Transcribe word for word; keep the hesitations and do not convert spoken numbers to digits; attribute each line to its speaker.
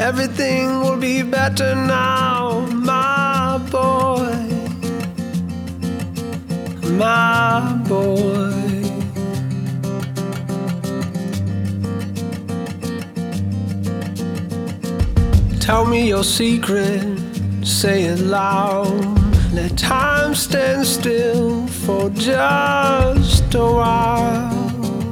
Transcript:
Speaker 1: everything will be better now, my boy, my boy. Tell me your secret, say it loud. Let time stand still for just a while.